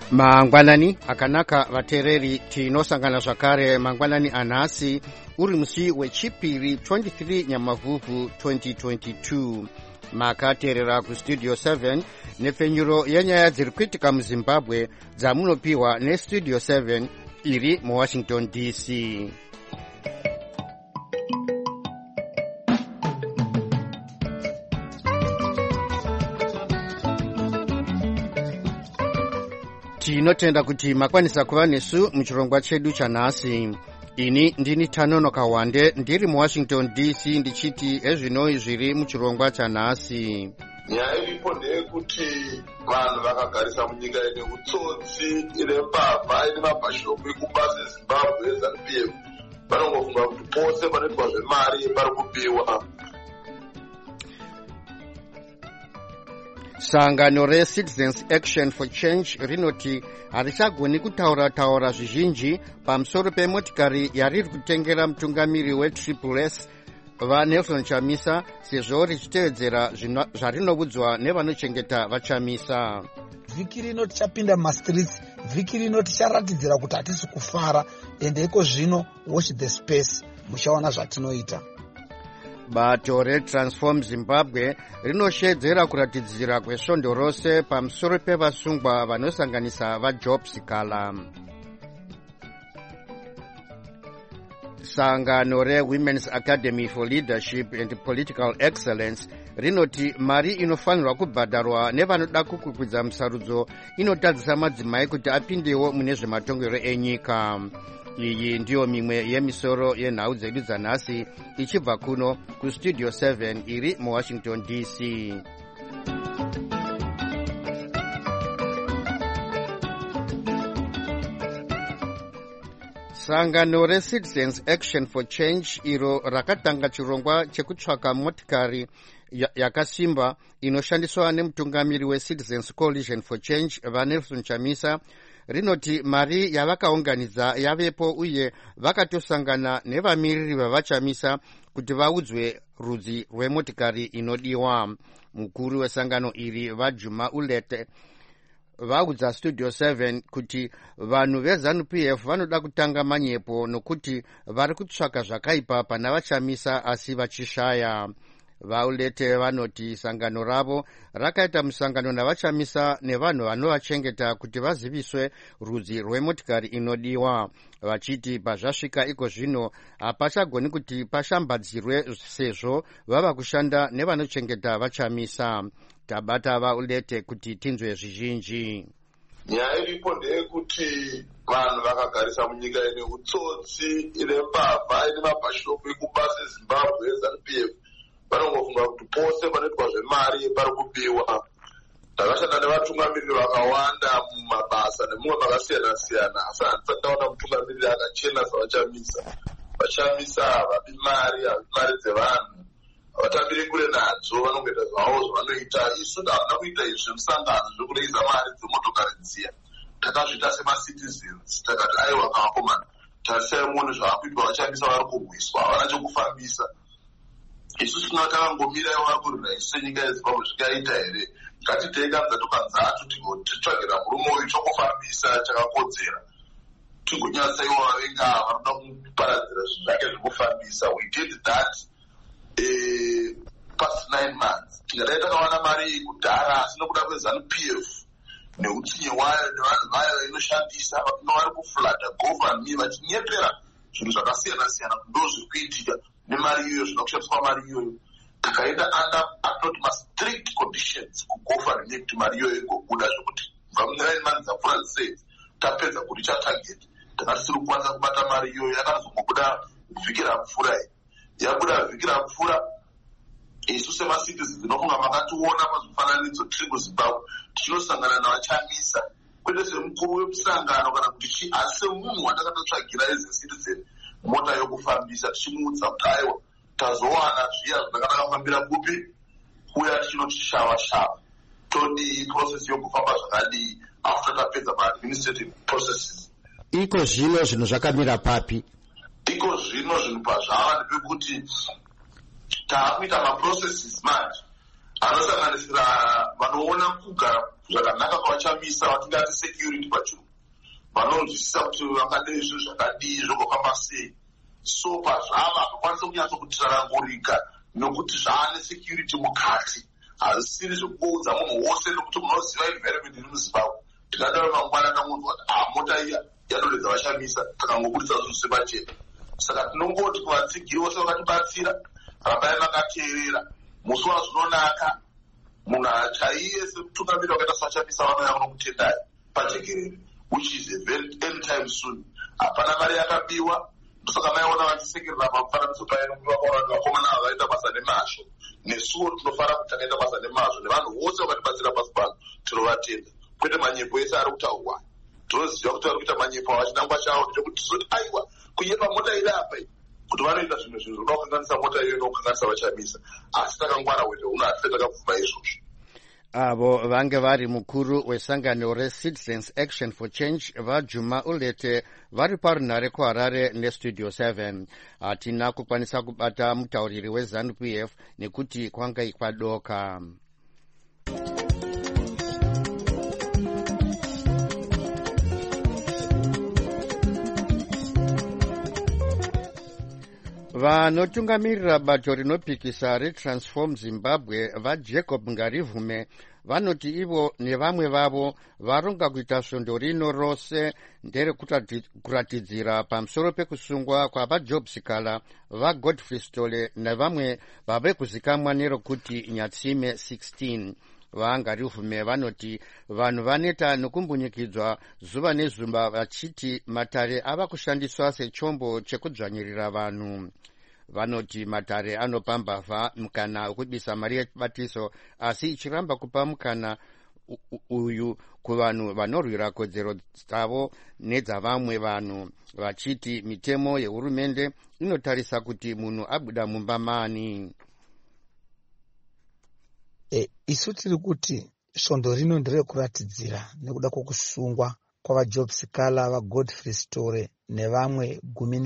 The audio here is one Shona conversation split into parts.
mangwanani akanaka vateereri tinosangana zvakare mangwanani anhasi uri musi wechipiri 23 nyamavhuvhu 2022 makateerera kustudio 7 nepfenyuro yenyaya dziri kuitika muzimbabwe dzamunopiwa nestudio 7 iri muwashington dc. tinotenda kuti makwanisa kuva nesu muchirongwa chedu chanhasi. ini ndini Tanono Kawande ndiri muwashington dc ndichiti ezvinoi zviri muchirongwa chanhasi. nyaya iripo ndeyekuti vanhu vakagarisa munyika ine utsotsi ine mbavha ine mabhashopu ekubasa ezimbabwe eZANU-PF vanongofunga kuti pose panoitwa zvemari pari kupiwa. sangano reCitizens Action for Change rinoti harichagoni kutaura zvizhinji pamusoro pemotikari yariri kutengera mutungamiri weTriples vaNelson Chamisa sezvo richitevedzera zvarinoudzwa nevanochengeta vaChamisa. vhiki rino tichapinda mumastreets, vhiki rino ticharatidzira kuti hatisi kufara, ende iko zvino watch the space, muchaona zvatinoita. bato reTransform Zimbabwe rinoshedzera kuratidzira kwesvondo rose pamusoro pevasungwa vanosanganisa vaJob Sikala. sangano reWomen's Academy for Leadership and Political Excellence rinoti mari inofanirwa kubhadharwa nevanoda kukwikwiza musarudzo inotadzisa madzimai kuti apindewo mune zvematongero enyika. iyi ndiyo mimwe yemisoro yenhau dzedu dzanhasi ichibva kuno kustudio 7 iri muwashington dc. sangano reCitizens Action for Change iro rakatanga chirongwa chekutsvaka motikari yakasimba inoshandiswa nemutungamiri weCitizens Coalition for Change vaNelson Chamisa rinoti mari yavakaunganidza yavepo uye vakatosangana nevamiriri vavaChamisa kuti vaudzwe rudzi rwemotikari inodiwa. mukuru wesangano iri vaJuma Ulete vaudza studio 7 kuti vanhu veZANU-PF vanoda kutanga manyepo nokuti vari kutsvaka zvakaipa pana vaChamisa asi vachishaya. vaulete vanoti sangano ravo rakaita musangano navaChamisa nevanhu vanovachengeta kuti vaziviswe rudzi rwemotikari inodiwa, vachiti pazvasvika iko zvino hapachagoni kuti pashambadzirwe sezvo vava kushanda nevanochengeta vaChamisa. tabata vaulete kuti tinzwe zvizhinji. nyaya iripo ndeyekuti vanhu vakagarisa munyika ine utsotsi ine mbavha ine mabhashopu ekubasa eZimbabwe eZANU-PF vanongofunga kuti pose panoitwa zvemari pari kupiwa. ndakashanda nevatungamiriri vakawanda mumabasa nemumwe makasiyana-siyana asi handisati ndaona mutungamiriri akachena savaChamisa. vaChamisa havapi mari, havi mari dzevanhu, havatambiri kure nadzo, vanongoita zvavo zvavanoita. isu havana kuita izvi zvemusangano zvekureisa mari dzemotokari dziya, takazviita semaCitizens takati aiwa kavakomana tarisai muone zvavakuitwa vaChamisa vari kurwiswa, havana chokufambisa. isusu tinotangangomira ivakurira isu senyika yeZimbabwe zvikaita here, ngatiteekamza tokanzatu titsvagira murume uyu chokufambisa chakakodzera tigonyatsawo vavenga vanoda kuparadzira zvinhu zvake zvekufambisa. we did that past 9 months. tingadai takawana mari iyi kudhara asi nokuda kweZANU-PF neutsinye wayo nevanhu vayo inoshandisa vapino vari kuflada governme vachinyepera zvinhu zvakasiyana-siyana ndo zviri kuitika nemari iyoyo, zvinoda kushandiswa mari iyoyo. takaenda under anotma strict conditions kugovernme kuti mari iyoyo igobuda zvekuti kubva mu9 months dzapfuura dzisei tapedza kuti chatarget takati tiri kukwanisa kubata mari iyoyo. yakazongobuda vhiki rapfuura yabuda vhiki rapfuura. isu semaCitizens ndinofunga makationa pazvifananidzo tiri kuZimbabwe tichinosangana navaChamisa kwete semukuru wemusangano kana kuti chi, asi semunhu watakatotsvagira ezeCitizen mota yokufambisa tichimuudza kuti aiwa tazowana zviya zvatakanakafambira kupi kuya tichinotishava-shava todi process yokufamba zvakadii after tapedza maadministrative processes. iko zvino zvinhu zvakamira papi? iko zvino zvinhu pazvava ndepekuti taakuita maprocesses manje anosanganisira vanoona kugara zvakanaka kwavachamisa vatingati security pachirungu, vanonzwisisa kuti vangade izvo zvakadii zvokufamba sei. So pazvava akakwanisa kunyatsokutiranangurika nokuti zvaane security mukati, hazisiri zvekuudza munhu wose nokuti munoziva environment iri muZimbabwe. Tikadaro mangwana tamunzwa kuti mota iya yadoredza vashamisa, takangobudisa zvinhu sepachena. Saka tinongoti kuvatsigiri vose vakatibatsira, rambai makateerera. Musi wazvinonaka munhu chaiye semutungamiri wakaita sevashamisa vanouya kunokutendai pachikiriri, which is a very anytime soon. Hapana mari yakabiwa, saka maiona vachisekerera mamufananidzo paino vakaona kuti vakomana ava vaita basa nemazvo. Nesuwo tinofara kuti takaita basa nemazvo, nevanhu vose vakatibatsira pasi pano tinovatenda. Kwete manyepo ese ari kutaurwa, tinoziva kuti vari kuita manyepo avachinangwa chavo nekuti tizoti aiwa kunyepa mota iri apa kuti vanoita zvimwe zvinhu zvinoda kukanganisa mota iyo inokukanganisa vachamisa, asi takangwara wende uno hatife takabvuma izvozvo. Avo vange vari mukuru wesangano reCitizens Action for Change vaJuma Ulete vari parunhare kuHarare neStudio 7. Hatina kukwanisa kubata mutauriri weZANU-PF nekuti kwanga kwadoka. Vanotungamirira bato rinopikisa reTransform Zimbabwe vaJacob Ngarivume vanoti ivo nevamwe vavo varonga kuita svondo rino rose nderekuratidzira pamusoro pekusungwa kwavaJob Sikala, vaGodfrey Stole nevamwe vave kuzikamwa nerokuti Nyatsime 16. VaNgarivume vanoti vanhu vaneta nokumbunyikidzwa zuva nezuva vachiti matare ava kushandiswa sechombo chekudzvanyirira vanhu. Vanoti matare anopa mbavha mukana wekubisa mari yebatiso, asi ichiramba kupa mukana uyu kuvanhu vanorwira kodzero dzavo nedzavamwe vanhu, vachiti mitemo yehurumende inotarisa kuti munhu abuda mumba mani. Isu tiri kuti svondo rino nderekuratidzira nekuda kwokusungwa kwavaJob Sikala, vaGodfrey Stole nevamwe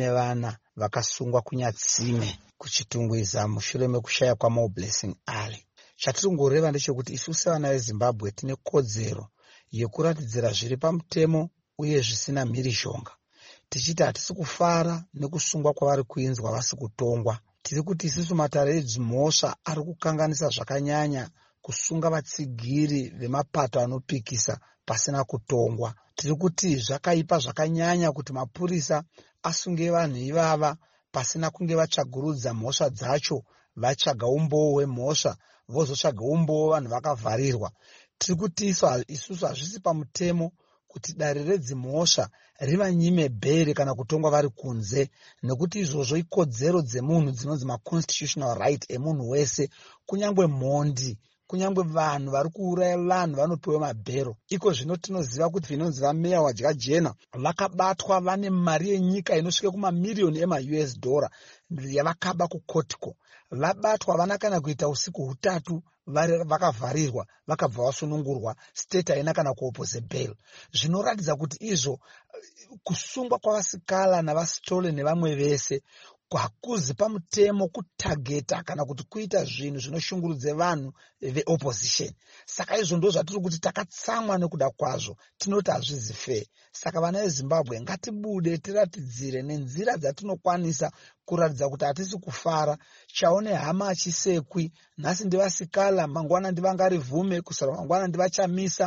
14 vakasungwa kuNyatsime kuchitungwiza mushure mekushaya kwaMo Blessing Ali. Chatirongoreva ndechekuti isu sevana veZimbabwe tine kodzero yekuratidzira zviri pamutemo uye zvisina mhirizhonga, tichiti hatisi kufara nekusungwa kwavari kuinzwa vasi kutongwa. Tiri kuti isusu matare edzimhosva ari kukanganisa zvakanyanya kusunga vatsigiri vemapato anopikisa pasina kutongwa. Tiri kuti zvakaipa zvakanyanya kuti mapurisa asunge vanhu ivava pasina kunge vatsvagurudza mhosva dzacho, vatsvaga umboo hwemhosva vozotsvaga umboo vanhu vakavharirwa. Tiri kuti isusu hazvisi pamutemo kuti dare redzimhosva rivanyime bheri kana kutongwa vari kunze, nekuti izvozvo ikodzero dzemunhu dzinonzi maconstitutional right emunhu wese, kunyangwe mhondi, kunyangwe vanhu vari kuuraya vanhu vanopiwa mabhero. Iko zvino tinoziva kuti vinonzi vameya wadya jena vakabatwa vane mari yenyika inosvika kumamiriyoni ema-US dollar yavakaba kukotiko. Vabatwa vana kana kuita usiku hutatu vakavharirwa vakabva vasunungurwa, state haina kana kuopoze bail. Zvinoratidza kuti izvo kusungwa kwavaSikala navaStole nevamwe vese hakuzi pamutemo kutageta kana kuti kuita zvinhu zvinoshungurudza vanhu veopposition. Saka izvo ndo zvatiri kuti takatsamwa nekuda kwazvo, tinoti hazvizi fair. Saka vana veZimbabwe ngatibude tiratidzire nenzira dzatinokwanisa kuratidza kuti hatisi kufara. Chaone hama achisekwi, nhasi ndivaSikala, mangwana ndivaNgarivume, kusara mangwana ndivachamisa,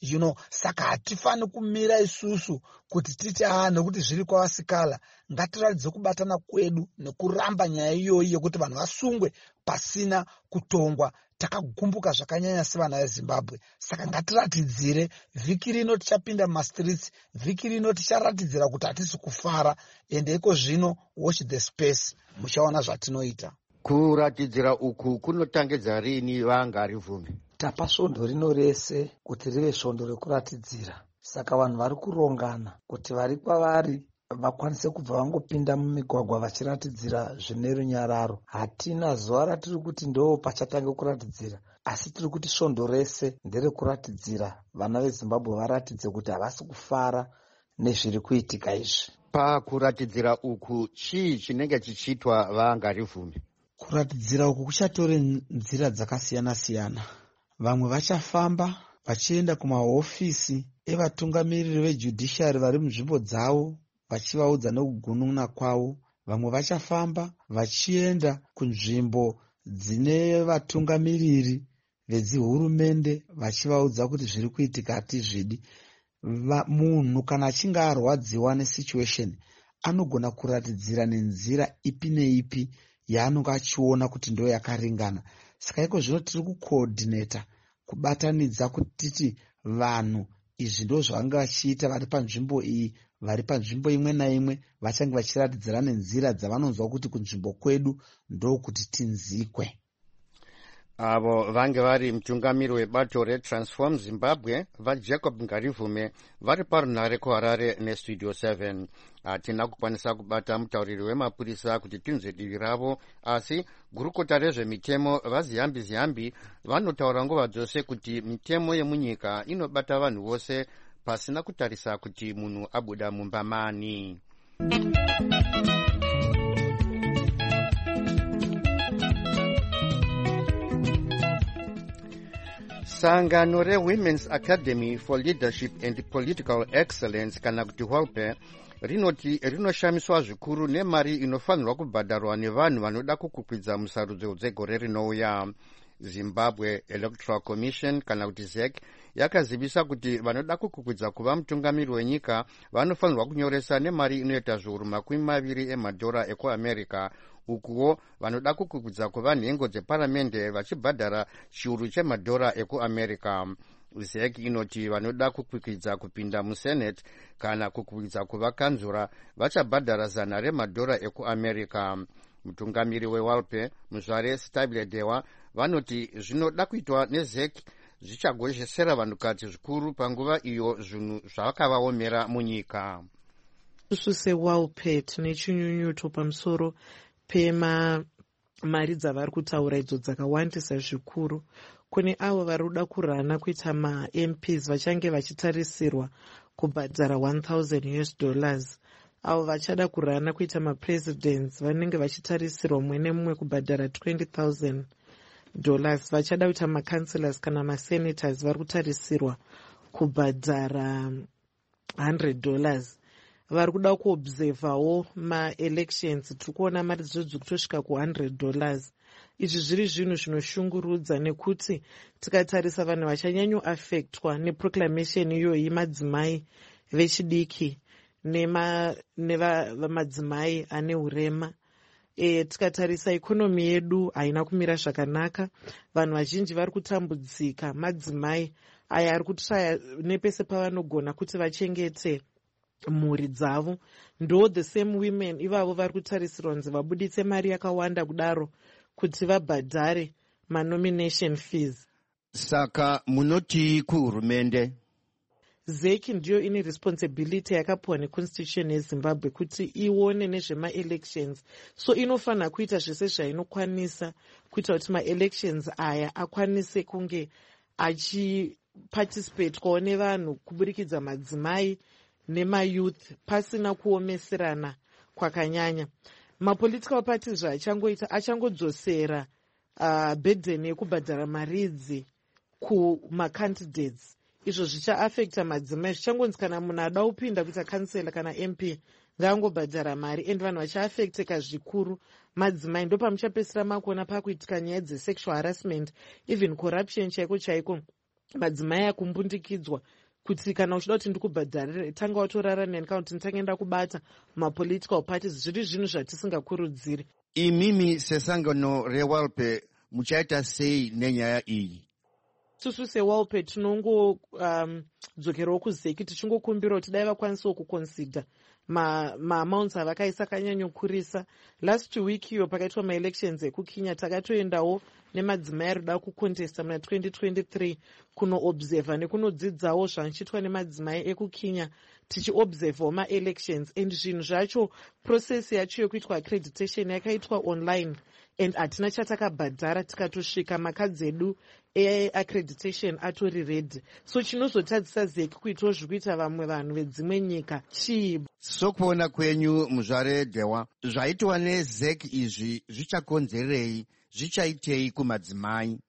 saka hatifani kumira isusu kuti titi nekuti zviri kwavaSikala. Ngatiratidze kubatana kwedu nekuramba nyaya iyoyi yekuti vanhu vasungwe pasina kutongwa. Takagumbuka zvakanyanya sevana veZimbabwe. Saka ngatiratidzire, vhiki rino tichapinda mumastreets, vhiki rino ticharatidzira kuti hatisi kufara, ende iko zvino watch the space, muchaona zvatinoita. Kuratidzira uku kunotangidza rini vaNgarivume? Tapa svondo rino rese kuti rive svondo rekuratidzira. Saka vanhu vari kurongana kuti vari kwavari vakwanise kubva vangopinda mumigwagwa vachiratidzira zvine runyararo. Hatina zuva ratiri kuti ndo pachatanga kuratidzira, asi tiri kuti svondo rese nderekuratidzira vana veZimbabwe varatidze kuti havasi kufara nezviri kuitika izvi. Pakuratidzira uku chii chinenge chichiitwa vaNgarivume? Kuratidzira uku kuchatore nzira dzakasiyana siyana. Vamwe vachafamba vachienda kumahofisi evatungamiriri vejudhishari vari munzvimbo dzavo vachivaudza nekugunun'una kwavo. Vamwe vachafamba vachienda kunzvimbo dzine vatungamiriri vedzihurumende vachivaudza kuti zviri kuitika hatizvidi. Munhu kana achinge arwadziwa nesituation anogona kuratidzira nenzira ipi neipi yaanonge achiona kuti ndo yakaringana. Saka iko zvino tiri kucoordinata, kubatanidza kutiti vanhu izvi ndo zvavanga vachiita vari panzvimbo iyi, vari panzvimbo imwe naimwe vachange vachiratidzira nenzira dzavanonzwa kuti kunzvimbo kwedu ndokuti tinzikwe. Avo vange vari mutungamiri webato reTransform Zimbabwe vaJacob Ngarivume vari parunhare kuHarare neStudio 7. Hatina kukwanisa kubata mutauriri wemapurisa kuti tinzwe divi ravo, asi gurukota rezvemitemo vaZiyambi vanotaura nguva dzose kuti mitemo yemunyika inobata vanhu vose pasina kutarisa kuti munhu abuda mumba mani. Sangano reWomen's Academy for Leadership and Political Excellence kana kuti WALPE rinoti rinoshamiswa zvikuru nemari inofanirwa kubhadharwa nevanhu vanoda kukwikwidzwa musarudzo dzegore rinouya. Zimbabwe Electoral Commission kana kuti ZEC yakazivisa kuti vanoda kukwikwidzwa kuva mutungamiri wenyika vanofanirwa kunyoresa nemari inoita zviuru $20 emadhora ekuAmerica. Ukuwo vanoda kukwikwidzwa kuva nhengo dzeparamende vachibhadhara chiuru chemadhora ekuAmerica. ZEC inoti vanoda kukwikwidza kupinda muSenate kana kukwikwidza kuva kanzura vachabhadhara $100 ekuAmerica. Mutungamiri weWALPE muzvare Stable Dewa vanoti zvinoda kuitwa neZEC zvichagozhesera vanhukadzi zvikuru panguva iyo zvinhu zvakavaomera munyika. Isu seWALPE tine chinyunyuto pamusoro pemari dzavari kutaura idzo dzakawandisa zvikuru. Kune avo vari kuda kurana kuita maMPs vachange vachitarisirwa kubhadhara $1,000. Avo vachada kurana kuita mapresidents vanenge vachitarisirwa mumwe nemumwe kubhadhara $20,000. Vachada kuita macancelors kana masenators vari kutarisirwa kubhadhara $100. Vari kuda kuobservawo maelections tiri kuona mari dzodzo kutosvika $100. Izvi zviri zvinhu zvinoshungurudza nekuti tikatarisa vanhu vachanyanyoaffectwa neproclamation iyoyi madzimai vechidiki nevamadzimai ane urema. Tikatarisa ikonomi yedu haina kumira zvakanaka. Vanhu vazhinji vari kutambudzika, madzimai aya ari kutsvaya nepese pavanogona kuti vachengete mhuri dzavo. Ndo the same women ivavo vari kutarisirwa kunzi vabuditse mari yakawanda kudaro kuti vabhadhare manomination fees. Saka munoti kuhurumende ZEC ndiyo ine responsibility yakapiwa neconstitution yeZimbabwe kuti ione nezvemaelections. So inofanira kuita zvese zvainokwanisa kuita kuti maelections aya akwanise kunge achiparticipatwawo nevanhu kuburikidza madzimai nemayouth pasina kuomeserana kwakanyanya. Mapolitical parties zvaachangoita achangodzosera burden yekubhadhara maridzi kumacandidates. Izvo zvichaaffecta madzimai. Zvichangonzi kana munhu ada kupinda kuita kansela kana MP ngaangobhadhara mari, and vanhu vachaaffecteka zvikuru madzimai. Ndo pamuchapesira makuona pakuitika nyaya dzesexual harassment, even corruption chaiko chaiko. Madzimai akumbundikidzwa kuti kana uchida kuti ndikubhadharire tanga watorara neni kana kuti nditangaenda kubata mapolitical parties. Zviri zvinhu zvatisingakurudziri. Imimi sesangano reWALPE muchaita sei nenyaya iyi? Susu seWALPE tinongodzokerawo kuZEC tichingokumbira kuti dai vakwanisawo kuconsider maamounts avakaisa akanyanyokurisa. Last week iyo pakaitwa maelections ekuKenya takatoendawo nemadzimai ari kuda kukontesta muna 2023 kunoobserva nekunodzidzawo zvanochiitwa nemadzimai ekuKenya tichiobservawo maelections. And zvinhu zvacho process yacho yekuitwa accreditation yakaitwa online, and hatina chatakabhadhara tikatosvika makadzi edu accreditation atori ready. So chinozotadzisa ZEC kuitawo zvikuita vamwe vanhu vedzimwe nyika chii? Sokuona kwenyu muzvare Dewa, zvaitwa neZEC izvi zvichakonzerei, zvichaitei kumadzimai?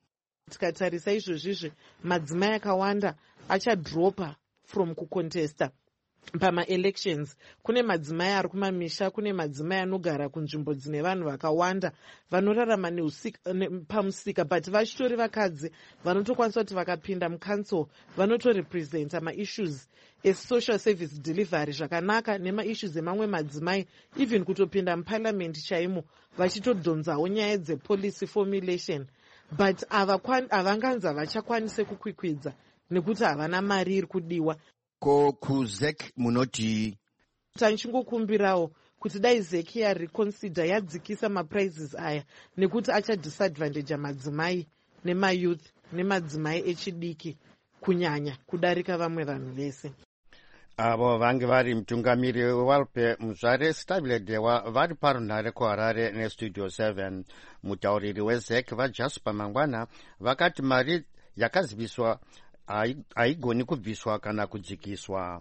Tikatarisa izvozvizvi madzimai akawanda achadropa from kucontesta pama-elections. Kune madzimai ari kumamisha, kune madzimai anogara kunzvimbo dzine vanhu vakawanda vanorarama pamusika, but vachitori vakadzi vanotokwanisa kuti vakapinda mucouncil vanotorepresenta maissues esocial service delivery zvakanaka nemaissues emamwe madzimai, even kutopinda muparliament chaimo vachitodhonzawo nyaya dzepolicy formulation. But havanganzi havachakwanise kukwikwidza nekuti havana mari iri kudiwa. Ko kuZEC munoti tanichingokumbirawo kuti dai ZEC yareconsider yadzikisa maprizes aya nekuti achadisadvantage madzimai nemayouth nemadzimai echidiki kunyanya kudarika vamwe vanhu vese. avo vange vari mutungamiri wewalpe muzvare stabiledewa vari parunhare kuharare nestudio 7. Mutauriri weZEC vaJasper Mangwana vakati mari yakaziviswa haigoni kubviswa kana kudzikiswa.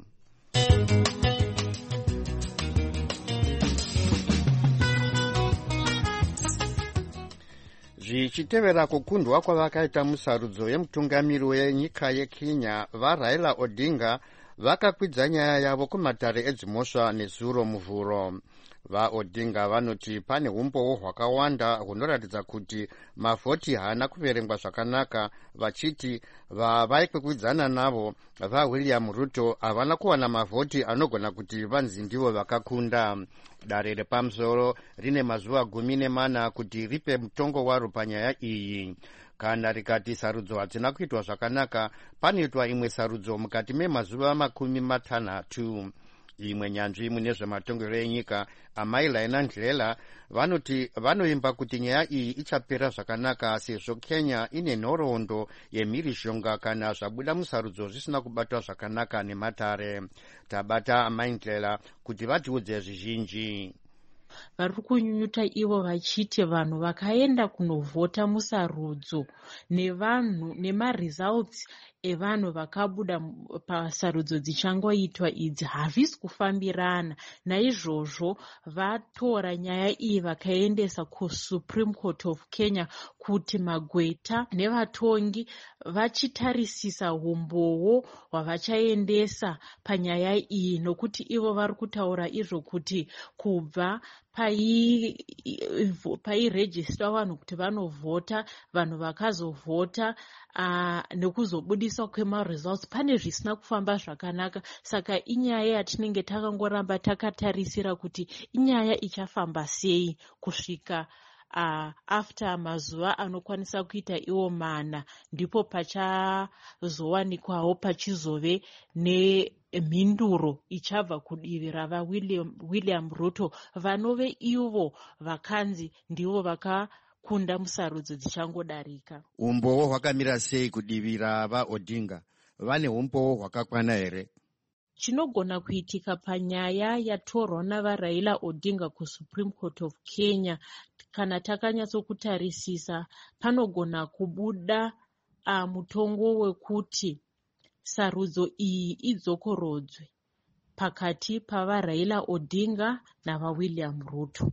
Zvichitevera kukundwa kwavakaita musarudzo yemutungamiri wenyika yeKenya, vaRaila Odinga vakakwidza nyaya yavo kumatare edzimhosva nezuro muvhuro. VaOdinga vanoti pane umboo hwakawanda hunoratidza kuti mavhoti haana kuverengwa zvakanaka, vachiti vaikwikwidzana navo vaWilliam Ruto havana kuwana mavhoti anogona kuti vanzi ndivo vakakunda. Dare repamusoro rine mazuva 14 kuti ripe mutongo waro panyaya iyi. Kana rikati sarudzo hatina kuitwa zvakanaka, panoitwa imwe sarudzo mukati memazuva 60. Imwe nyanzvi mune zvematongero enyika Amailaina Ndlela vanoti vanoimba kuti nyaya iyi ichapera zvakanaka sezvo Kenya ine nhoroondo yemhirizhonga kana zvabuda musarudzo zvisina kubatwa zvakanaka nematare. Tabata Amaindlela kuti vatiudze zvizhinji. Vari kunyunyuta ivo vachiti vanhu vakaenda kunovhota musarudzo nevanhu nemaresults evanhu vakabuda pasarudzo dzichangoitwa idzi havisi kufambirana. Naizvozvo vatora nyaya iyi vakaendesa kuSupreme Court of Kenya kuti magweta nevatongi vachitarisisa umboo hwavachaendesa panyaya iyi, nokuti ivo vari kutaura izvo kuti kubva pairejista vanhu kuti vanovhota, vanhu vakazovhota nekuzobudiswa kwemaresults pane zvisina kufamba zvakanaka. Saka inyaya yatinenge takangoramba takatarisira kuti inyaya ichafamba sei kusvika after mazuva anokwanisa kuita iwo 4 ndipo pachazowanikwawo pachizove nemhinduro ichabva kudivi rava William Ruto vanove ivo vakanzi ndivo vakakunda musarudzo dzichangodarika. Umboo hwakamira sei kudivi rava Odinga? Vane umboo hwakakwana here? Chinogona kuitika panyaya yatorwa navaRaila Odinga kuSupreme Court of Kenya, kana takanyatsokutarisisa panogona kubuda mutongo wekuti sarudzo iyi idzokorodzwe pakati pavaRaila Odinga navaWilliam Ruto.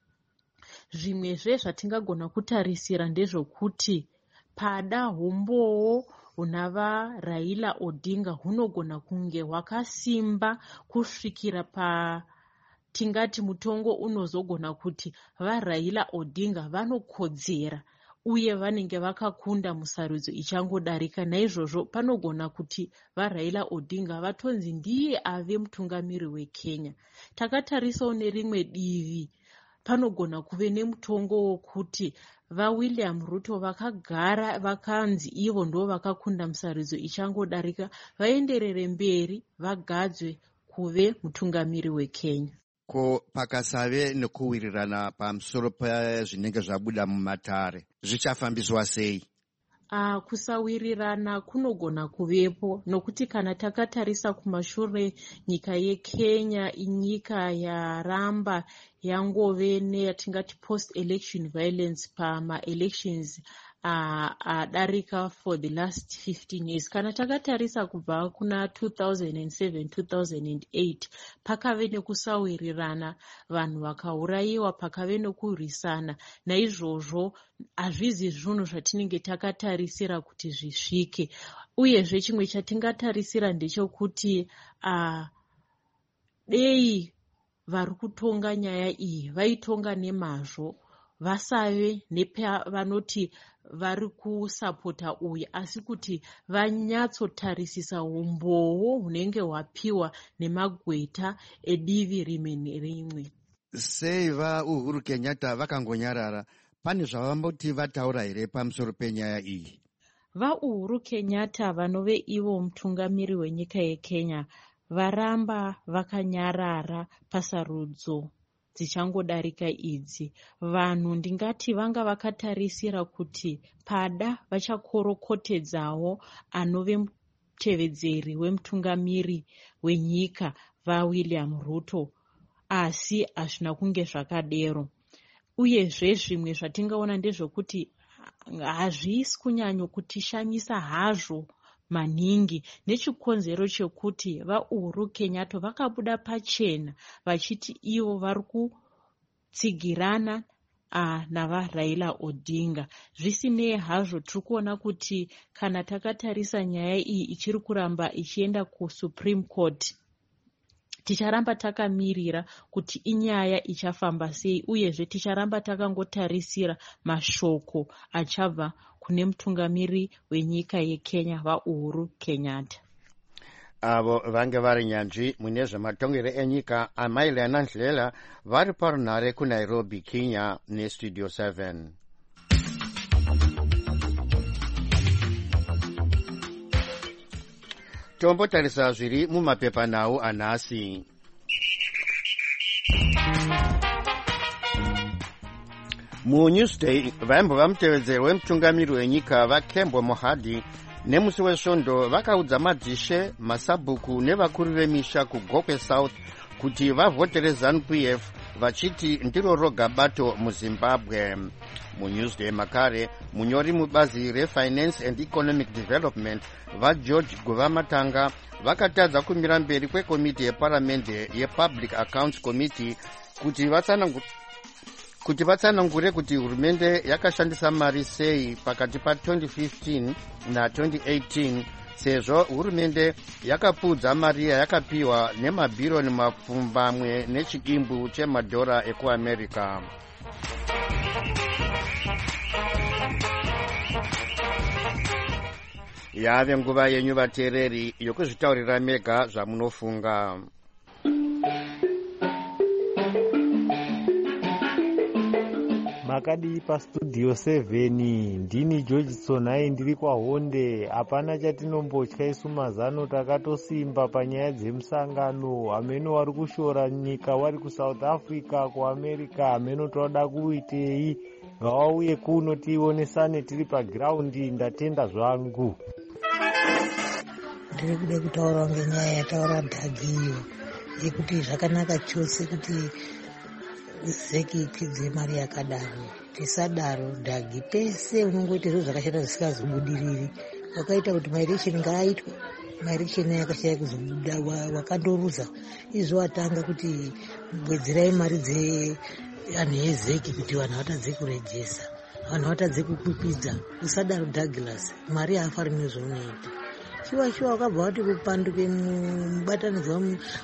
Zvimwezve zvatingagona kutarisira ndezvokuti pada umboo unavaRaila Odinga hunogona kunge hwakasimba kusvikira tingati mutongo unozogona kuti vaRaila Odinga vanokodzera uye vanenge vakakunda musarudzo ichangodarika. Naizvozvo panogona kuti vaRaila Odinga vatonzi ndiye ave mutungamiri weKenya. Takatarisawo nerimwe divi panogona kuve nemutongo wokuti vaWilliam Ruto vakagara vakanzi ivo ndo vakakunda musarudzo ichangodarika vaenderere mberi vagadzwe kuve mutungamiri weKenya. Ko pakasave nekuwirirana pamusoro pezvinenge zvabuda mumatare zvichafambiswa sei? Kusawirirana kunogona kuvepo, nokuti kana takatarisa kumashure nyika yeKenya inyika yaramba yangove neyatingati post election violence pama elections adarika for the last 15 years. Kana takatarisa kubva kuna 2007 2008 pakave nekusawirirana, vanhu vakaurayiwa, pakave nekurwisana. Naizvozvo hazvizi zvinhu zvatinenge takatarisira kuti zvisvike. Uyezve chimwe chatingatarisira ndechekuti dei vari kutonga nyaya iyi vaitonga nemazvo, vasave nepavanoti vari kusapota uyu, asi kuti vanyatsotarisisa umboo hunenge hwapiwa nemagweta edivi rimwe nerimwe. Sei vaUhuru Kenyatta vakangonyarara? Pane zvavamboti vataura here pamusoro penyaya iyi? VaUhuru Kenyatta vanove ivo mutungamiri wenyika yeKenya varamba vakanyarara pasarudzo dzichangodarika idzi. Vanhu ndingati vanga vakatarisira kuti pada vachakorokotedzawo anove mutevedzeri wemutungamiri wenyika vaWilliam Ruto, asi hazvina kunge zvakadero. Uyezve zvimwe zvatingaona ndezvokuti hazvisi kunyanyokutishanyisa hazvo maningi, nechikonzero chekuti vaUhuru Kenyatta vakabuda pachena vachiti ivo vari kutsigirana navaRaila Odinga. Zvisinei hazvo, tiri kuona kuti kana takatarisa nyaya iyi ichiri kuramba ichienda kuSupreme Court, ticharamba takamirira kuti inyaya ichafamba sei, uyezve ticharamba takangotarisira mashoko achabva kune mutungamiri wenyika yeKenya vaUhuru Kenyatta. Avo vange vari nyanzvi mune zvematongero enyika amailana Ndlela vari parunhare kuNairobi, Kenya neStudio 7. Tombotarisa zviri mumapepanhau anhasi. muNewsday vaimbova mutevedzeri wemutungamiri wenyika vaKembo Mohadi nemusi wesvondo vakaudza madhishe, masabhuku nevakuru vemisha kuGokwe South kuti vavhotere ZANU-PF vachiti ndiro roga bato muZimbabwe. muNewsday makare munyori mubazi reFinance and Economic Development vaGeorge Guvamatanga vakatadza kumira mberi kwekomiti yeparamende yePublic Accounts Committee kuti vatsanangure kuti hurumende yakashandisa mari sei pakati pa2015 na2018, sezvo hurumende yakapudza mari yayakapiwa nemabhironi mapfumbamwe nechidimbu chemadhora ekuAmerica. Yave nguva yenyu vateereri yokuzvitaurira mega zvamunofunga. Makadi pastudio 7 ndini George Sonai ndiri kwaHonde. Hapana chatinombotya isu mazano, takatosimba panyaya dzemusangano. Ameno wari kushora nyika wari kuSouth Africa, kuAmerica, ameno toda kuitei ngawauye kuno tionesane tiri pagiraundi. Ndatenda zvangu. Ndiri kuda kutaura ngenyaya yataura Dhagiyo yekuti zvakanaka chose kuti zeki kwidze mari yakadaro. Tisadaro Dhagi, pese unongoita zviro zvakashata zvisingazobudiriri. Wakaita kuti maelection ngaaitwe, maelection yakashaya kuzobuda, wakandoruza. Izvo watanga kuti bwedzerai mari dzeanhu ezeki kuti vanhu vatadze kurejesa, vanhu vatadze kukwikwidzwa. Usadaro Douglas, mari haafariri nezvaunoita. Shuwa wakabva wati kupanduke mubatanidzwa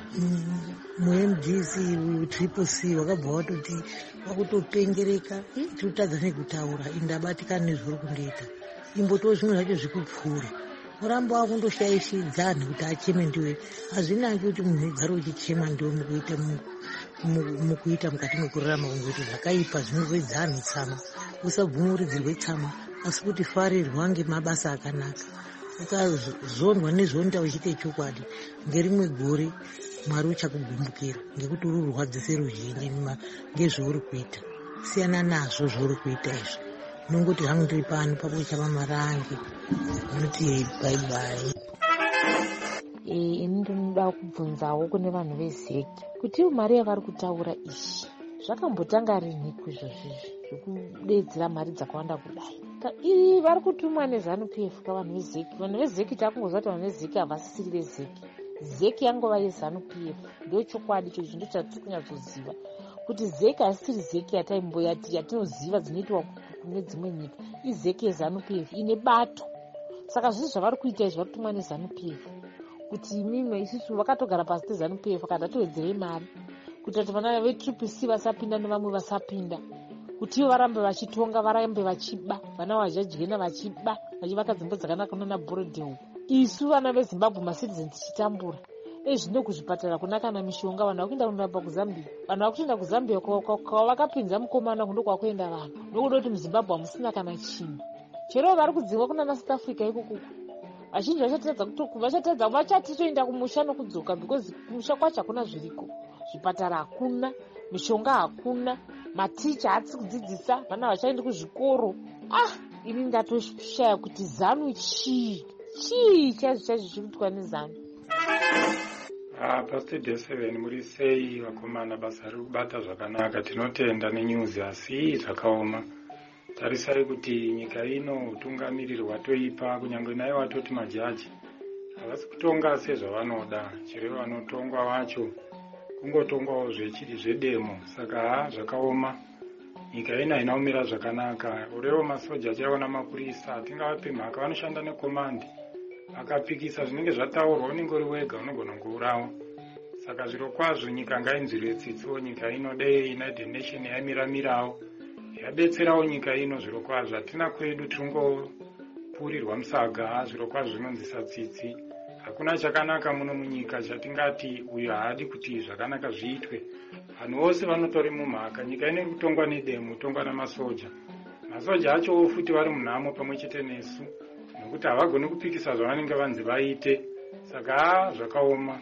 muMDC Triple C, wakabva watoti wakutopengereka. Tirikutadza nekutaura, indabatikana nezviri kundoita. Imbotiwo zvimwe zvacho zvikupfuura. Muramba wakundoshaishidza anhu kuti acheme ndiwe. Hazvinaki kuti munhu ugare uchichema ndiwe mukuita mukati mekurarama kungoita zvakaipa zvinozoidza anhu tsama. Usabvumuridzirwe tsama, asi kuti farirwa ngemabasa akanaka. Ukazondwa nezvonda uchiite chokwadi, ngerimwe gore Mwari uchakugumbukira ngekuti uri kurwadzise ruzhinji ngezvauri kuita. Siyana nazvo zvauri kuita izvo. Nongoti hangu ndiri pano papo chava marangi. Noti bye bye. Ini ndinoda kubvunzawo kune vanhu vezeki kuti mari yavari kutaura ishi zvakambotanga rini kuzvo zvokudedzera mari dzakawanda kudai. zvakanaka. Vari kutumwa neZANU-PF kavanhu vezeki. Vanhu vezeki takungozva kuti vanhu vezeki havasisiri vezeki. Zeki yangova yeZANU-PF. Ndio chokwadi ichocho, ndicho chatiri kunyatsoziva kuti zeki hasisiri zeki yatinoziva dzinoitwa kune dzimwe nyika. Izeki yeZANU-PF ine bato. Saka zvisi zvavari kuita izvi vari kutumwa neZANU-PF kuti imimwe isusu vakatogara pasi peZANU-PF kana towedzerei mari kuita kuti vana veTPC vasapinda nevamwe vasapinda, kuti ivo varambe vachitonga, varambe vachiba, vana vajadyena vachiba, vachivaka dzimba dzakanaka nana Borodeo. Isu vana veZimbabwe macitizens tichitambura ezvino kuzvipatara kuna kana mishonga, vanhu vakuenda kunorapa kuZambia, vanhu vakuenda kuZambia kwavakapinza mukomana kundo kwakuenda vanhu nokuda kuti muZimbabwe hamusina kana chinhu. Chero vari kudzingwa kuna South Africa ikuku vazhinji vachatedza vachatoenda kumusha nokudzoka because kumusha kwacho hakuna zviriko, zvipatara hakuna, mishonga hakuna, maticha hatsi kudzidzisa, vana vachaendi kuzvikoro. Ini ndatoshaya kuti ZANU chii chaizvo zviri kuitwa neZANU. Pastor D7 muri sei vakomana, basa riri kubata zvakanaka, tinotenda nenyuzi asi zvakaoma. Tarisai kuti nyika ino utungamiriri hwatoipa, kunyange naye watoti majaji havasi kutonga sezvavanoda, chero vanotongwa vacho kungotongwawo zvechiri zvedemo. Saka zvakaoma, nyika ino haina kumira zvakanaka. Urewo masoja achaona mapurisa hatingavape mhaka, vanoshanda nekomandi, akapikisa zvinenge zvataurwa unenge uri wega unogona kungourawa. Saka zviro kwazvo nyika ngainzwirwe tsitso, nyika ino dei United Nation yamiramirawo yabetserawo nyika ino. Zviro kwazvo hatina kwedu tingopurirwa musaga, zviro kwazvo zvinonzisa tsitsi. Hakuna chakanaka muno munyika chatingati uyu haadi kuti zvakanaka zviitwe. Vanhu vose vanotori mumhaka, nyika ine kutongwa nedemo, kutongwa namasoja. Masoja acho futi vari munhamo pamwe chete nesu, nokuti havagoni kupikisa zvavanenge vanzi vaite. Saka zvakaoma.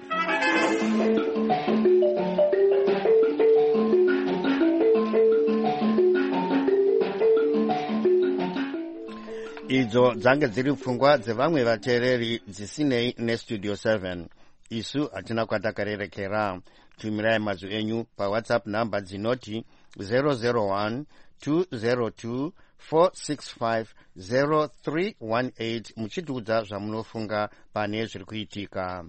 idzo dzange dziri pfungwa dzevamwe vateereri dzisinei nestudio 7. isu hatina kwatakarerekera. tumirai mazwi enyu pawhatsapp namba dzinoti 001 202 465 0318 muchitiudza zvamunofunga pane zviri kuitika.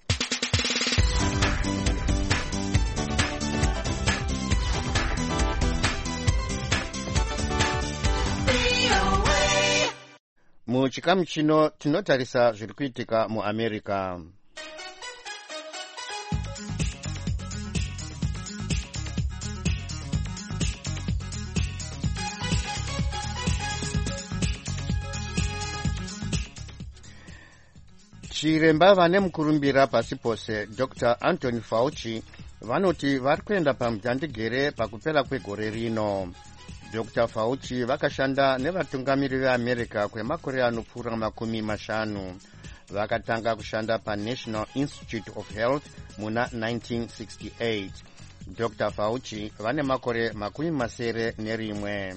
muchikamu chino tinotarisa zviri kuitika muAmerica. chiremba vane mukurumbira pasi pose Dr. Anthony Fauci vanoti vari kuenda pamujandigere pakupera kwegore rino. Dr. Fauci vakashanda nevatungamiri veAmerica kwemakore anopfuura 50. Vakatanga kushanda paNational Institute of Health muna 1968. Dr. Fauci vane makore 91.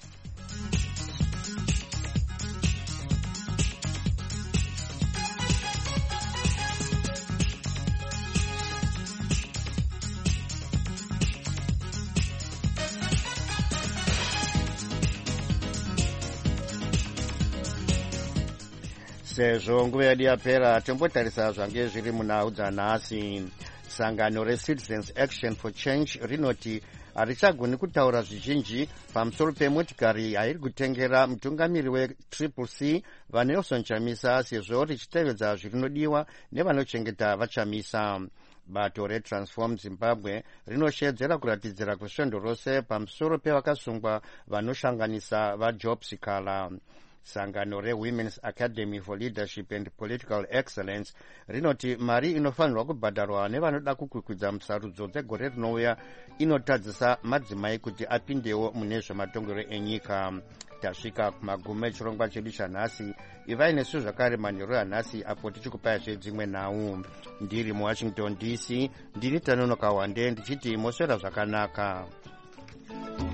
sezvo nguva yedu yapera tombotarisa zvange zviri munhau dzanhasi. Sangano reCitizens Action for Change rinoti harichagoni kutaura zvizhinji pamusoro pemotikari yairi kutengera mutungamiri weCCC vaNelson Chamisa sezvo richitevedza zvirinodiwa nevanochengeta vachamisa. Bato reTransform Zimbabwe rinoshedzera kuratidzira kwesvondo rose pamusoro pevakasungwa vanoshanganisa vaJob Sikala. Sangano reWomen's Academy for Leadership and Political Excellence rinoti mari inofanirwa kubhadharwa nevanoda kukwikwidza musarudzo dzegore rinouya inotadzisa madzimai kuti apindewo mune zvematongero enyika. Tasvika kumagumo echirongwa chedu chanhasi. Ivai nesu zvakare manheru anhasi apo tichikupayazve dzimwe nhau. Ndiri muWashington DC, ndini Tanonoka Wande ndichiti moswera zvakanaka.